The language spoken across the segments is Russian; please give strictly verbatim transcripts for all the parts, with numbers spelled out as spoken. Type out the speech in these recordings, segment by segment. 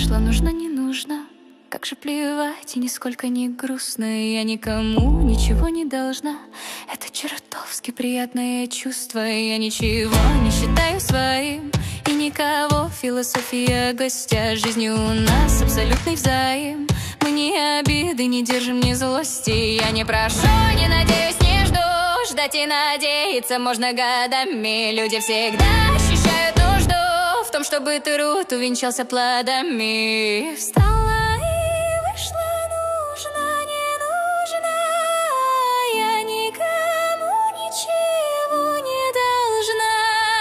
вышла, нужно, не нужно. Как же плевать, и нисколько не грустно. Я никому ничего не должна. Это чертовски приятное чувство. Я ничего не считаю своим и никого. Философия гостя, жизни у нас абсолютный взаим. Мы ни обиды не держим, ни злости. Я не прошу, не надеюсь, не жду. Ждать и надеяться можно годами. Люди всегда ощущают нужду в том, чтобы труд увенчался плодами. Встала и вышла, нужно, не нужно. Я никому ничего не должна.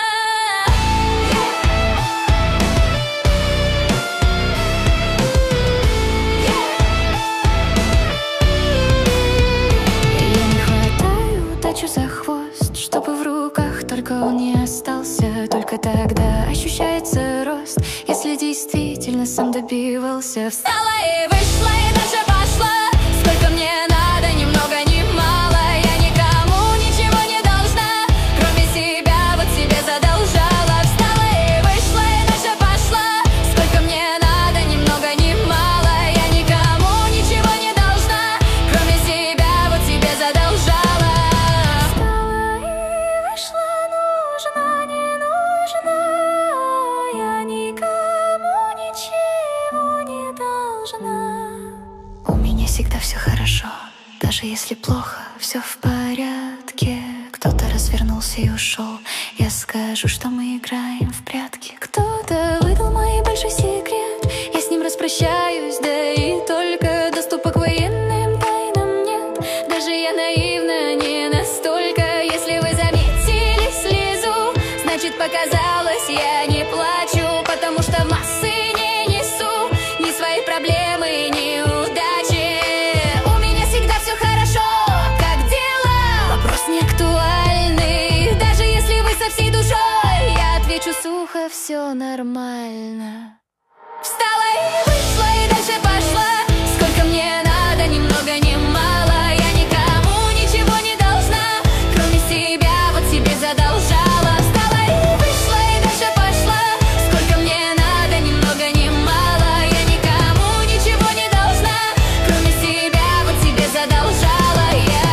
Я не хватаю удачу за хвост, чтобы в руках только он не остался. Только тогда ощущается рост, если действительно сам добивался. Встала и вышла, и дальше пошла. Сколько мне надо, ни много ни мало. Я никому ничего не должна, кроме себя, вот себе задолжала. Встала и вышла, и дальше пошла. Сколько мне надо, ни много ни мало. Я никому ничего не должна, кроме себя, вот себе задолжала. Встала и вышла, нужно, не нужно. Я никому ничего не должна. У меня всегда все хорошо, даже если плохо, все в порядке. Кто-то развернулся и ушел, я скажу, что мы играем в прятки. Кто-то выдал мой большой секрет, я с ним распрощаюсь, да и только доступа к военным тайнам нет. Даже я наивна не настолько. Если вы заметили слезу, значит показалось, я не плачу, потому что в массы не несу ни свои проблемы, ни удачи. У меня всегда все хорошо, как дела? Вопрос не актуальный. Даже если вы со всей душой, я отвечу сухо, все нормально. Встала и вышла, и дальше пошла. Сколько мне надо, ни много ни мало. Я никому ничего не должна, кроме себя, вот себе задолжала. Встала и вышла, и дальше пошла. Сколько мне надо, ни много ни мало. Я никому ничего не должна, кроме себя, вот себе задолжала. Я,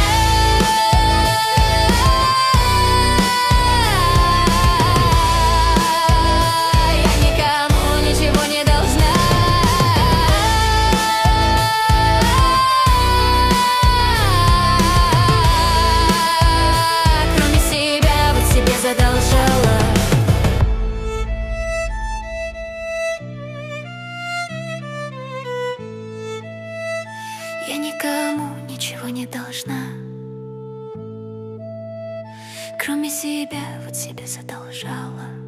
я никому ничего не должна, кроме себя, вот себе задолжала. Я никому ничего не должна, кроме себя, вот себе задолжала.